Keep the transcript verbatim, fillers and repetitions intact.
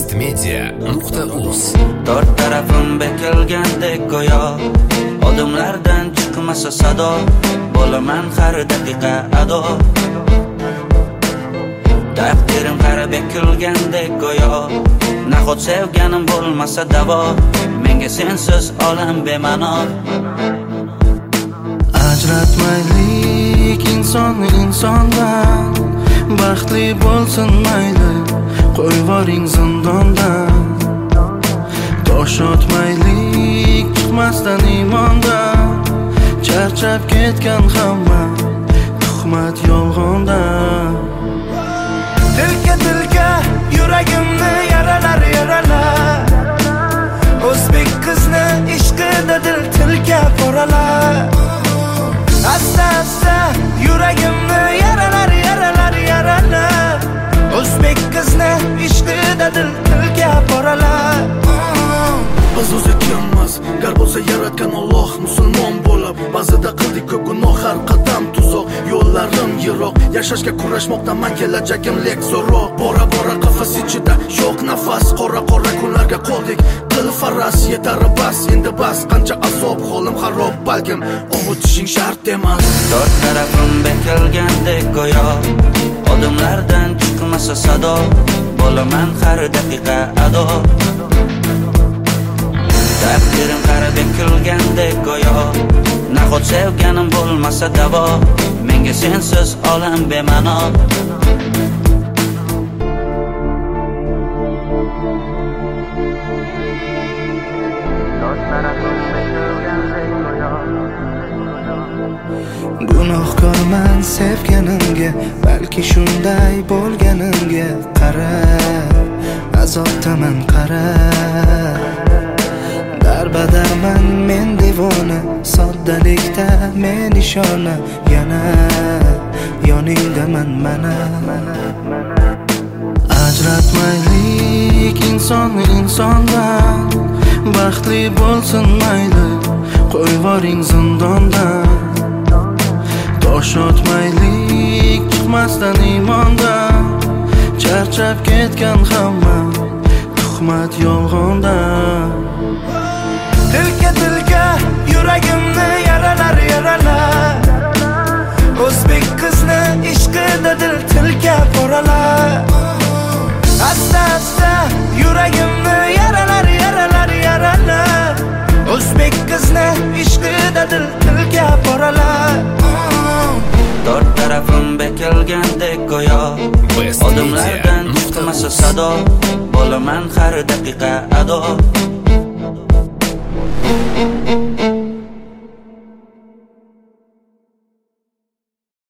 westmedia nuqta uz. Dört tarafim bekilgandek go'yo, odamlardan chiqmasa sado, bo'laman har daqiqa ado. Taqdirim qara bekilgandek go'yo, nahot sevganim bo'lmasa davo, menga sensiz olam bema'no. Ajratmaylik insonni insondan, baxtli bo'lsin mayli, qo'yvoring zindondan. Tosh otmaylik chiqmasdan iymondan, charchab ketgan hamma tuhmat yolg'ondan. Tilka tilka yuragimni yaralar yaralar, o'zbek qizni ishqida dil tilka qoralar. Asta asta yuragimni yaralar yaralar yaralar, o'zbek qizni ishqida dil tilka qoralar. Biz o'zi kimmiz? Gar bo'lsa yaratgan Alloh, musulmon bo'lib ba'zida qildik ko'p gunoh, har qadam tuzoq, yo'llarim yiroq, yashashga kurashmoqda man kelajagim lek zo'roq. Bora bora qafas ichida yo'q nafas, qora qora kunlarga qoldik, qil faras yetar bas, endi bas, qancha azob, holim xarob, balkim ovutishing shart emas. Dört tarafim bekilgandek go'yo, odamlardan chiqmasa sado, bo'laman har daqiqa ado. Taqdirim qara bekilgandek go'yo, nahot sevganim bo'lmasa davo, menga sensiz olam bema'no. Gunohkorman sevganimga, balki shunday bo'lganimga qara, azobdaman qara. Darbadarman men devona, soddalikda men ishona, yana yoningdaman mana. Ajratmaylik insonni insondan, baxtli bo'lsin mayli, qo'yvoring zindondan. Tosh otmaylik chiqmasdan iymondan, charchab ketgan hamma tuhmat yolg'ondan. Tilka tilka yuragimni yaralar yaralar, o'zbek qizni ishqida dil tilka qoralar. Asta asta yuragimni yaralar yaralar yaralar, o'zbek qizni ishqida dil tilka qoralar. Dört tarafim bekilgandek go'yo, odamlardan chiqmasa sado, bo'laman har daqiqa ado.